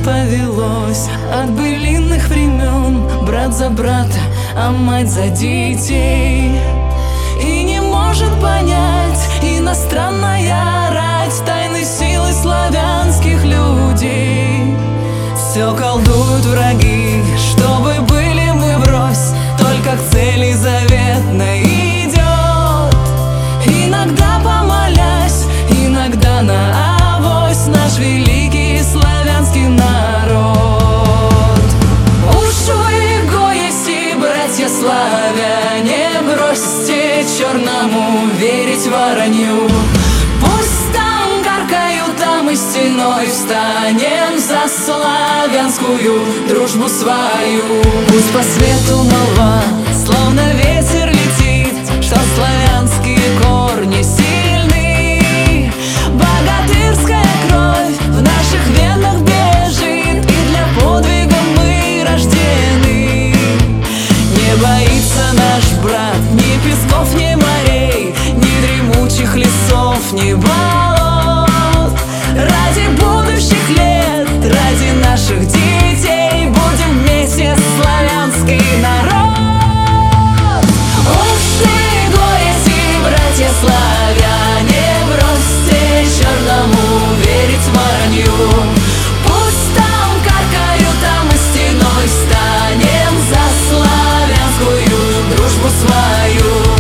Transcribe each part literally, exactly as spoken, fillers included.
повелось от былинных времен. Брат за брата, а мать за детей. И не может понять иностранная рать тайны силы славянских людей. Все колдуют враги, чтобы были мы врозь, только к цели заветной идет. Иногда помолясь, иногда на авось наш великий славянский народ. Уж вы, гоеси, братья славяне, бросьте черному верить воронью. Пусть там каркают, там мы стеной встанем за славянскую дружбу свою. Пусть по свету молва, словно ветер летит, что славянские корни сильны. Богатырская кровь в наших венах бежит, и для подвига мы рождены. Не боится наш брат ни песков, ни морей, ни дремучих лесов, ни болот. Ради будущих лет, ради наших детей будем вместе славянский народ. Уж вы, гоеси, братья славяне, бросьте черному верить воронью. Пусть там каркают, там мы стеной станем за славянскую дружбу свою.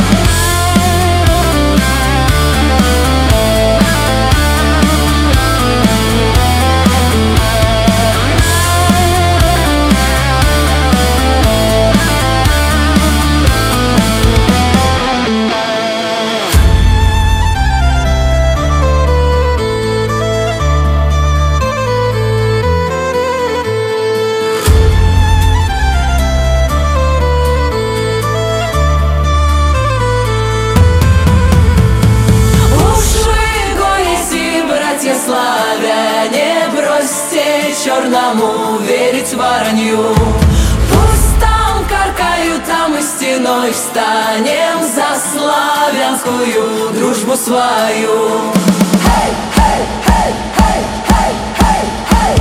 Славяне, бросьте черному верить воронью. Пусть там каркают, там мы стеной встанем за славянскую дружбу свою. Hey, hey, hey, hey, hey, hey, hey.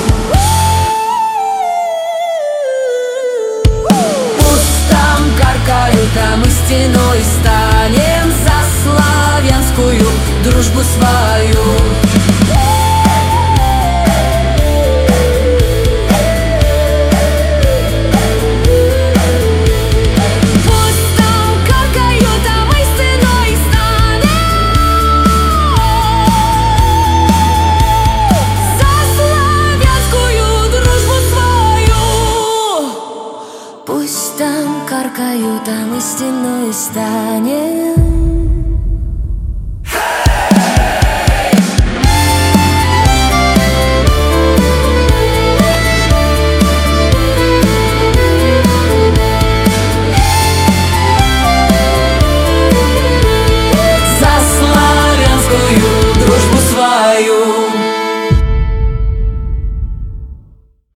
Пусть там каркают, там мы стеной станем за славянскую дружбу свою. Пусть там каркают, а мы стеной станем